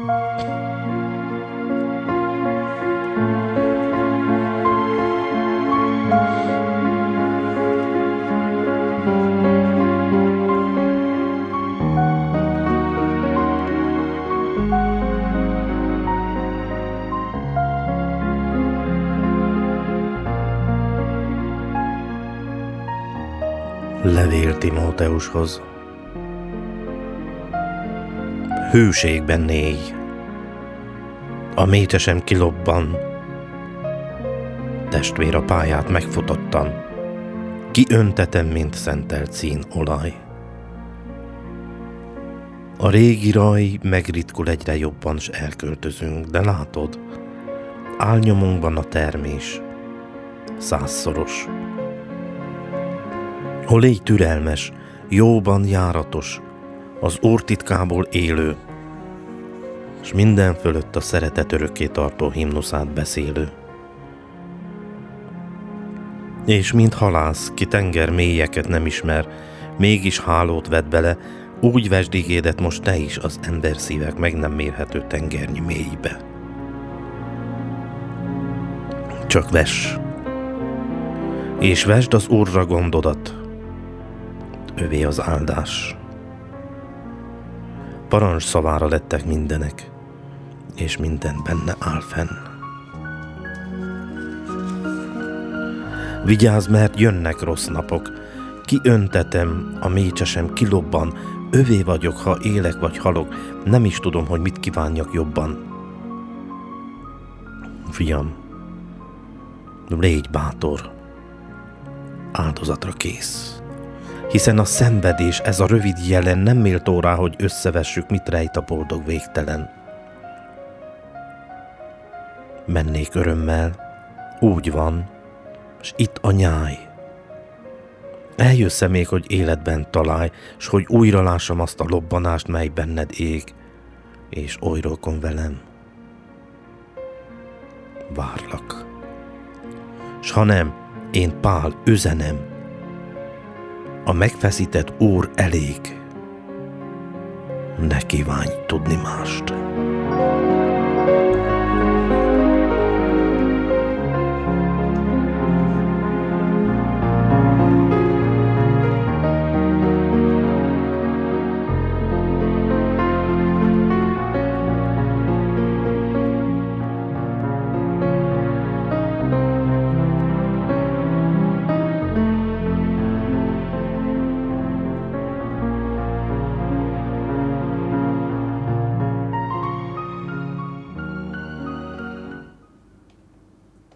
Levél Timóteushoz. Hűségben néj, a mécse sem kilobban, testvér a pályát megfutottam, kiöntetem, mint szentelt színolaj. A régi raj megritkul egyre jobban, s elköltözünk, de látod, álnyomunkban a termés 100-szoros. O légy türelmes, jóban járatos, az Úr titkából élő, s minden fölött a szeretet örökké tartó himnuszát beszélő. És mint halász, ki tenger mélyeket nem ismer, mégis hálót vett bele, úgy vesd igédet most te is az ember szívek meg nem mérhető tengernyi mélybe. Csak vess, és vesd az Úrra gondodat, övé az áldás. Parancs szavára lettek mindenek, és minden benne áll fenn. Vigyázz, mert jönnek rossz napok, kiöntetem, a mécse sem kilobban, övé vagyok, ha élek vagy halok, nem is tudom, hogy mit kívánjak jobban. Fiam, légy bátor, áldozatra kész. Hiszen a szenvedés, ez a rövid jelen nem méltó rá, hogy összevessük, mit rejt a boldog végtelen. Mennék örömmel, úgy van, s itt a nyáj. Eljössze még, hogy életben találj, s hogy újra lássam azt a lobbanást, mely benned ég, és oly rokon velem. Várlak. S ha nem, én Pál üzenem, a megfeszített Úr elég, ne kívánj tudni mást.